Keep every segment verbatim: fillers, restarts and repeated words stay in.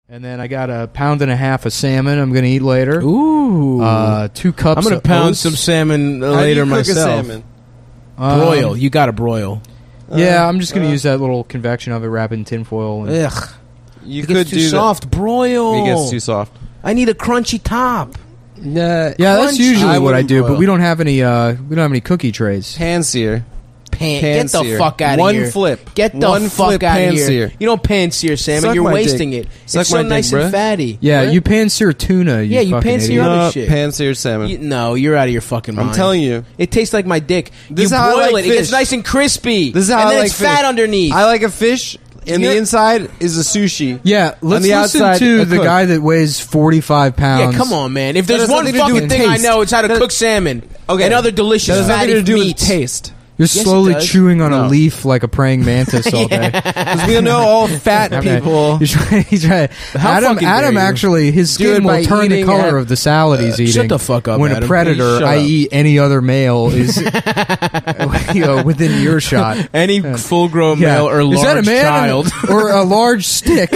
And then I got a pound and a half of salmon I'm going to eat later. Ooh. Uh, two cups I'm going of to pound oats. some salmon How later do you cook a myself. salmon? Um, Broil. You got to broil. Yeah, I'm just going to uh, use that little convection oven, wrap it in tinfoil. And Ugh. You It could gets too do soft. Broil. That. It gets too soft. I need a crunchy top. Yeah, yeah, that's Crunchy. usually I what I wouldn't do, broil. but we don't have any. Uh, we don't have any cookie trays. Pan sear. Pan, Pan get the sear. fuck out of One here. flip. Get the One fuck flip out pan of here. sear. You don't pan sear salmon. Suck You're my wasting dick. it. Suck it's so my dick, nice and bruh. fatty. Yeah, What? you pan sear tuna. You Yeah, you fucking pan sear idiot. other No, shit. pan sear salmon. You, no, you're out of your fucking mind. I'm telling you. It tastes like my dick. This is you how I broil like it. It gets fish. nice and crispy. This is how and I then like it's fat fish. underneath. I like a fish, and You the know- inside is a sushi. Yeah, let's the listen outside, to a the cook. guy that weighs forty-five pounds. yeah, come on, man. If That there's has one nothing to do fucking with thing I taste. know, it's how to That- cook salmon. Okay. And other delicious That has nothing fatty to do with meats. taste. You're Yes, it slowly does. chewing on a No. leaf like a praying mantis all day. Because we know all fat Okay. people. He's trying, he's trying. How Adam, fucking Adam dare you. actually, his Do skin it will by turn the eating color at- of the salad he's Uh, eating. shut the fuck up, When Adam. a predator, Please shut that is any other male, is you know, within earshot. Any full-grown Yeah. male or Is large that a man child. or a large stick?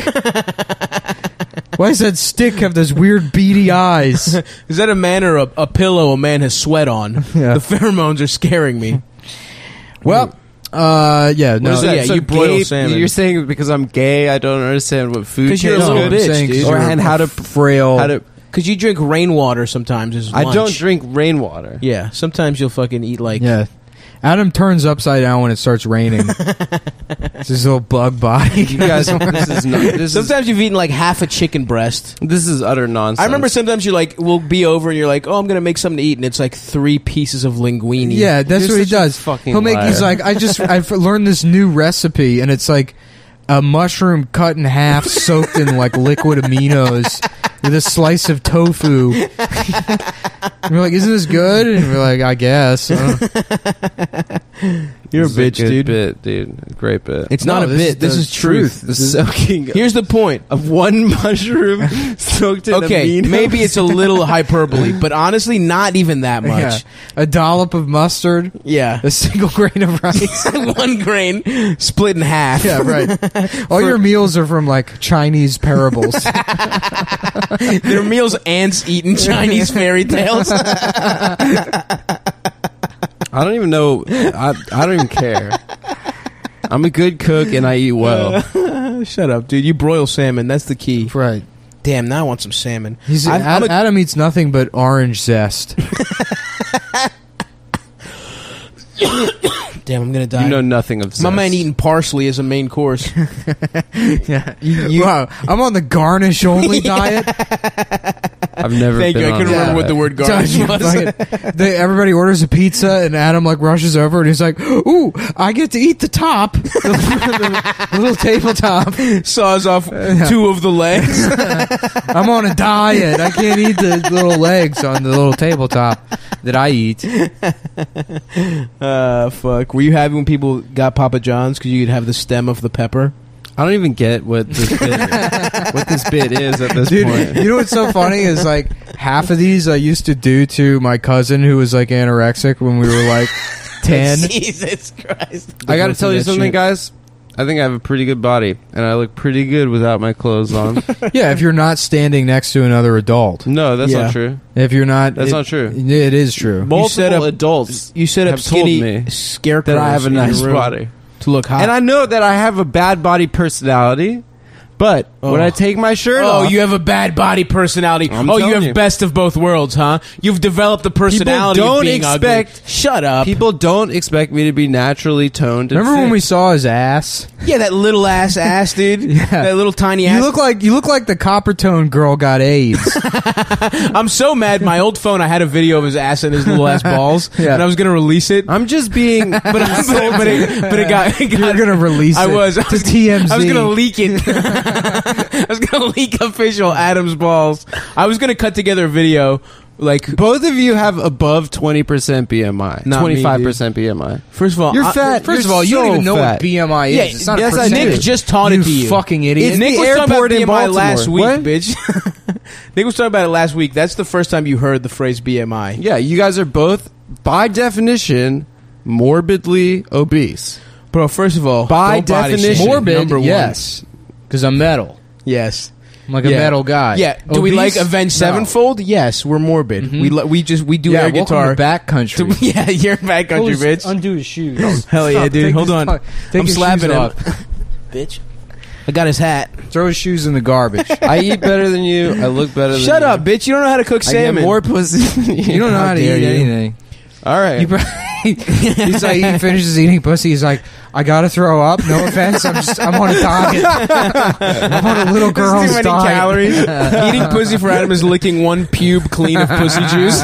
Why does that stick have those weird beady eyes? Is that a man or a, a pillow a man has sweat on? Yeah. The pheromones are scaring me. Well, uh, yeah, no, is that? Yeah, you broil gay, salmon. You're saying because I'm gay, I don't understand what food 'Cause tastes you're a no, little good. I'm bitch, saying 'cause dude. Or you're and how to frail. how to. Because you drink rainwater sometimes as I lunch. don't drink rainwater. Yeah, sometimes you'll fucking eat like... Yeah. Adam turns upside down when it starts raining. It's his little bug body. You guys, this is not. This is Sometimes you've eaten like half a chicken breast. this is utter nonsense. I remember sometimes you like will be over and you're like, oh, I'm gonna make something to eat, and it's like three pieces of linguine. Yeah, that's You're what he such a does. fucking He'll make. He's liar. like, I just I've learned this new recipe, and it's like a mushroom cut in half, soaked in like liquid aminos, with a slice of tofu. And we're like, isn't this good? And we're like, I guess. Uh, You're a This is bitch, good dude. Bit, dude. Great bit. It's No, not a this bit. is This the is truth. The soaking Here's the point. of one mushroom soaked in Okay, aminos. maybe it's a little hyperbole, but honestly, not even that yeah. much. A dollop of mustard, Yeah. a single grain of rice. One grain split in half. Yeah, right. All your meals are from like Chinese parables. Their meals ants eating Chinese fairy tales. I don't even know. I I don't even care. I'm a good cook and I eat well. Shut up, dude. You broil salmon. That's the key. Right. Damn, now I want some salmon. He's I'm- Ad, I'm a- Adam eats nothing but orange zest. Damn, I'm gonna die. You know nothing of My zest. man eating parsley as a main course. Yeah. wow. I'm on the garnish only diet. I've never. Thank been you. I on couldn't that. remember what the word garnish Don't you was. fucking- they, everybody orders a pizza and Adam like rushes over and he's like, "Ooh, I get to eat the top, the little tabletop. Saws off two of the legs. I'm on a diet. I can't eat the little legs on the little tabletop that I eat." Uh, fuck. Were you happy when people got Papa John's because you could have the stem of the pepper? I don't even get what this bit is, what this bit is at this Dude, point. you know what's so funny is like half of these I used to do to my cousin who was like anorexic when we were like ten. Jesus Christ. I got to Listen tell you that something, shit. guys. I think I have a pretty good body, and I look pretty good without my clothes on. Yeah, if you're not standing next to another adult. No, that's Yeah. not true. If you're not, That's it- not true. It is true. Multiple set up- adults You set up have told skinny me scarecrows that I have a in your nice room body. to look hot. And I know that I have a bad body personality, but when Oh. I take my shirt Oh, off, you have a bad body personality. I'm oh, you telling have you. best of both worlds, huh? You've developed the personality don't of being expect- ugly. Shut up. people don't expect me to be naturally toned. And Remember when fit. we saw his ass? yeah, that little ass ass, dude. Yeah. That little tiny ass. You look like you look like the copper tone girl got AIDS. I'm so mad. My old phone, I had a video of his ass and his little ass balls, Yeah. and I was gonna release it, I'm just being. but but, but, it, but it got. It got You're gonna release I it was. I to was T M Z. I was gonna leak it. I was gonna leak official Adam's balls. I was gonna cut together a video. Like, Both of you have above twenty percent B M I, Not me, twenty-five percent B M I. first of all, You're I- fat. First You're of all, you don't so even know fat. what B M I is. Yeah, it's not yes, a I do. Nick percentage. just taught it you to you. fucking idiot. It's Nick the was talking about airport in B M I last Baltimore. week, What? bitch. Nick was talking about it last week. That's the first time you heard the phrase B M I. Yeah, you guys are both, by definition, morbidly obese. Bro, first of all, By don't body definition, shame. Morbid, number one. yes, because I'm metal. Yes. I'm like a Yeah. metal guy. Yeah. Do we Obese? like Avenged No. Sevenfold? Yes, we're morbid. Mhm. We li- we just we do Yeah, air welcome guitar. to backcountry. yeah, you're in backcountry, bitch. Undo his shoes. Hell yeah, Stop, dude. take Hold his on. fu- take I'm his slapping shoes him. off. Bitch. I got his hat. Throw his shoes in the garbage. I eat better than you. I look better than you. Shut up, bitch. You don't know how to cook I salmon. get more pussy than you. You don't know How how to dare eat you. anything. All right. He probably, he's like, he finishes eating pussy. He's like, I gotta throw up. No offense. I'm just, I'm on a diet. I'm on a little There's girl's too many diet. calories. Eating pussy for Adam is licking one pube clean of pussy juice.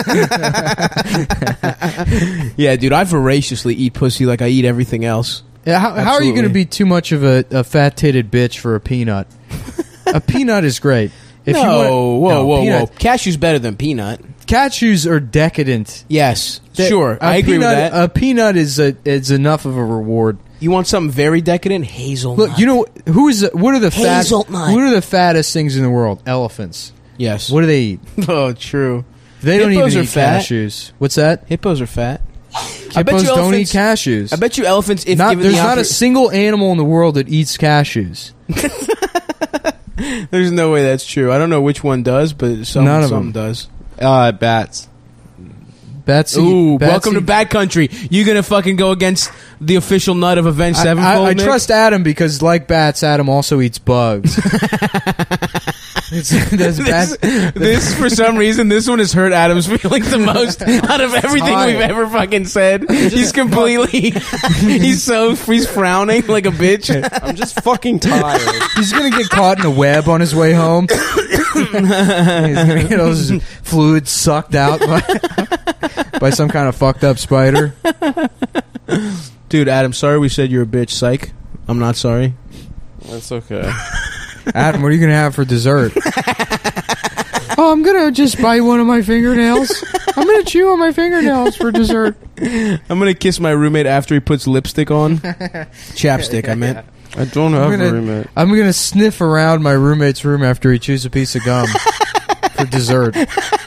Yeah, dude, I voraciously eat pussy like I eat everything else. Yeah, how, how are you Absolutely. going to be too much of a, a fat-titted bitch for a peanut? A peanut is great. If no, you want, whoa, no, whoa, peanut- whoa. Cashew's better than peanut. Cashews are decadent. Yes, That- sure. a I agree peanut, with that. A peanut is a, is enough of a reward. You want something very decadent? Hazelnut. Look, you know who is what are the fat? Hazelnut. What are the fattest things in the world? Elephants. Yes. What do they eat? Oh, true. They don't Hippos even are eat fat. cashews. What's that? Hippos are fat. I bet Hippos you don't eat elephants- cashews. I bet you elephants, if Not- given there's the not a oppor- single animal in the world that eats cashews. There's no way that's true. I don't know which one does, but some, None of some them. does. Uh, bats. Betsy. Ooh, Betsy, welcome to Bad Country. You gonna fucking go against the official nut of Avenged I, Sevenfold? I, I Nick? trust Adam because, like bats, Adam also eats bugs. It's, there's This, bat- this, for some reason, this one has hurt Adam's feelings the most out of everything tired. we've ever fucking said. He's completely, he's so, he's frowning like a bitch. I'm just fucking tired. He's gonna get caught in a web on his way home. He's gonna get all his fluid sucked out by, by some kind of fucked up spider. Dude, Adam, sorry we said you're a bitch, psych. I'm not sorry. That's okay. Adam, what are you gonna have for dessert? Oh, I'm gonna just bite one of my fingernails. I'm gonna chew on my fingernails for dessert. I'm gonna kiss my roommate after he puts lipstick on. Chapstick, I meant. I don't have I'm a gonna- roommate. I'm gonna sniff around my roommate's room after he chews a piece of gum for dessert.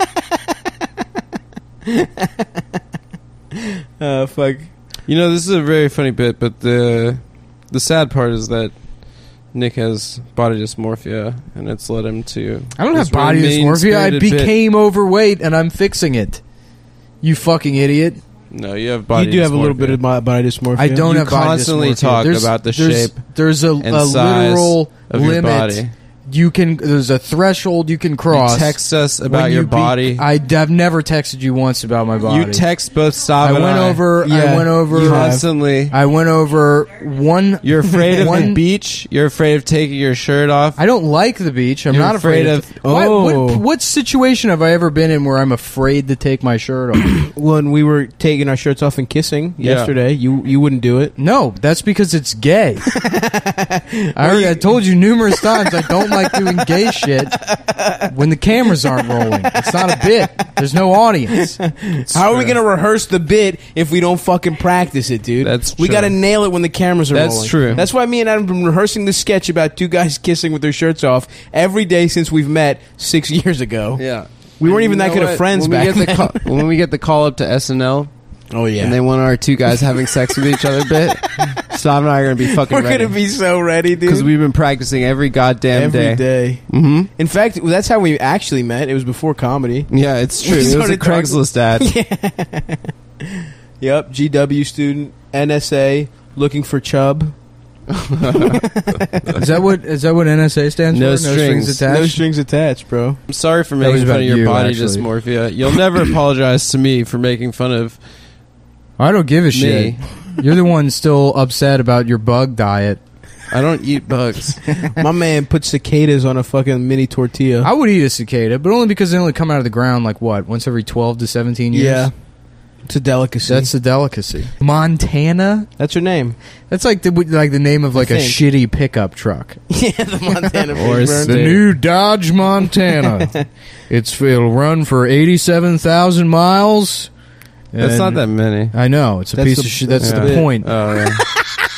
Uh, fuck. You know, this is a very funny bit, but the the sad part is that Nick has body dysmorphia, and it's led him to. I don't this have body very dysmorphia. I mean-spirited bit. became overweight, and I'm fixing it. You fucking idiot! No, you have body. You do have a little dysmorphia. bit of my body dysmorphia. I don't You have body constantly dysmorphia. talk There's- about the there's- shape There's a, and a size literal of your limit. body. You can. There's a threshold you can cross. You text us about when your you be- body. I, have never texted you once about my body. You text both Stav I and went I. over. I Yeah, went over. you have. constantly. I went over one. You're afraid of the one, beach. You're afraid of taking your shirt off. I don't like the beach. I'm You're not afraid, afraid of. of- Why- Oh. what, what situation have I ever been in where I'm afraid to take my shirt off? When we were taking our shirts off and kissing Yeah. yesterday, you you wouldn't do it. No, that's because it's gay. I already I told you numerous times I don't like doing gay shit when the cameras aren't rolling. It's not a bit. There's no audience. How are we gonna rehearse the bit if we don't fucking practice it, dude? That's we true. gotta nail it when the cameras are That's rolling. true. That's why me and Adam have been rehearsing this sketch about two guys kissing with their shirts off every day since we've met six years ago. Yeah. We weren't And even you that know good of what? friends when back we get then. the call, when we get the call up to S N L, Oh yeah, and they want our two guys having sex with each other bit, Stav and I are going to be fucking we're ready. gonna be so ready, dude. Because we've been practicing every goddamn every day. day. Mm-hmm. In fact, that's how we actually met. It was before comedy. Yeah, it's true. We It was a started talking- Craigslist ad. Yep, G W student, N S A, looking for chub. Is that what is that what N S A stands No for? strings. attached. No strings attached, bro. I'm sorry for That was making fun about of your you, body actually. dysmorphia. You'll never apologize to me for making fun of I don't give a shit. me. You're the one still upset about your bug diet. I don't eat bugs. My man put cicadas on a fucking mini tortilla. I would eat a cicada, but only because they only come out of the ground like what, once every twelve to seventeen years. Yeah. It's a delicacy. That's a delicacy. Montana. That's her name. That's like the like the name of like a think. shitty pickup truck. Yeah, the Montana Or Big s- Burn. The new Dodge Montana. it's it'll run for eighty-seven thousand miles. That's And- not that many. I know it's a That's piece the- of shit. That's yeah. the point. Oh, yeah.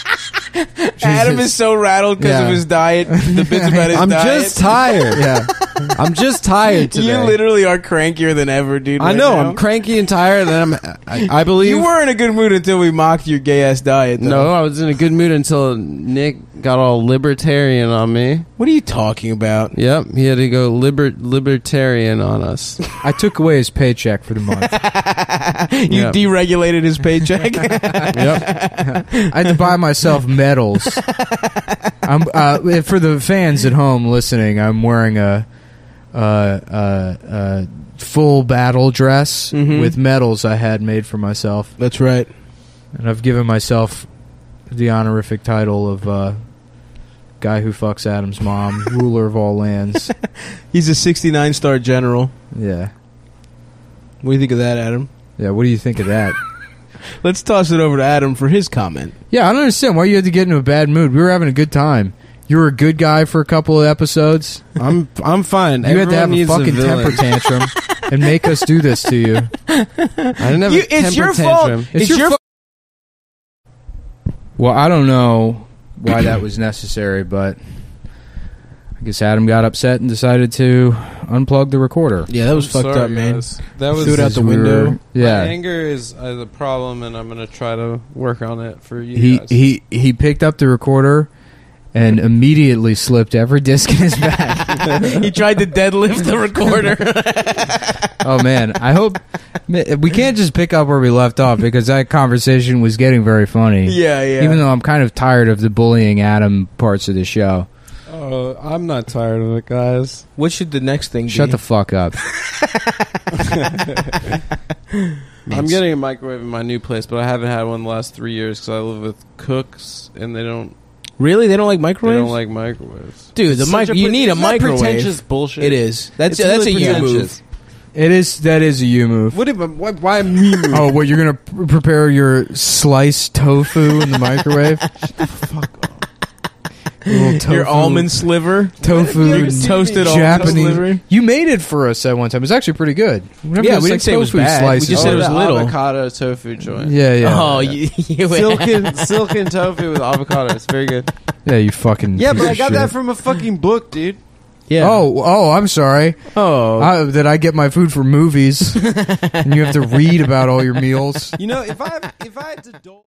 Adam is so rattled because Yeah. of his diet. The bits about his I'm diet. just tired. Yeah. I'm just tired today. You literally are crankier than ever, dude. I right know. now. I'm cranky and tired, and I'm. I, I believe You were in a good mood until we mocked your gay ass diet. Though. No, I was in a good mood until Nick got all libertarian on me. What are you talking about? Yep, he had to go liber- libertarian on us. I took away his paycheck for the month. You Yep. deregulated his paycheck. Yep. I had to buy myself medals. I'm uh, for the fans at home listening. I'm wearing a, uh, uh, uh, full battle dress Mhm. with medals I had made for myself, That's right. and I've given myself the honorific title of uh, guy who fucks Adam's mom, ruler of all lands. He's a sixty-nine star general. Yeah, What do you think of that, Adam? yeah. What do you think of that? Let's toss it over to Adam for his comment. Yeah, I don't understand why you had to get into a bad mood. We were having a good time. You were a good guy for a couple of episodes. I'm I'm fine. You had to Everyone have a needs fucking villain. temper tantrum and make us do this to you. I didn't have You- a temper it's your tantrum. fault. It's your fu- Well, I don't know why that was necessary, but I guess Adam got upset and decided to unplug the recorder. Yeah, that was I'm fucked sorry, up, man. guys. That was Threw it out As the we window. were- yeah. My anger is uh, the problem, and I'm gonna try to work on it for you He guys. he he picked up the recorder and immediately slipped every disc in his bag. He tried to deadlift the recorder. Oh man, I hope we can't just pick up where we left off because that conversation was getting very funny. yeah, yeah. Even though I'm kind of tired of the bullying Adam parts of the show. Oh, I'm not tired of it, guys. What should the next thing be? Shut the fuck up. I'm getting a microwave in my new place, but I haven't had one the last three years because I live with cooks, and they don't Really? They don't like they microwaves? don't like microwaves. Dude, the It's mic- such a you pre- need a isn't that microwave. Pretentious bullshit. It is. That's It's that's really a you pretentious. move. It is that is a you move. What? If, why, why me? Move? Oh, what you're gonna pr- prepare your sliced tofu in the microwave? Little tofu, Your almond sliver, tofu, Have you ever and seen toasted almond Japanese. sliver. You made it for us that one time. It was actually pretty good. Whenever Yeah, there's, we like, didn't say it was tofu bad. We slices- just oh, said it was the little. avocado tofu joint. Yeah, yeah, Oh, you, you Silken, silken tofu with avocado. It's very good. yeah. You fucking Yeah, piece but I of got shit. that from a fucking book, dude. yeah. Oh, oh, I'm sorry. oh. I, that I get my food from movies, and you have to read about all your meals. You know, if I if I had to dole.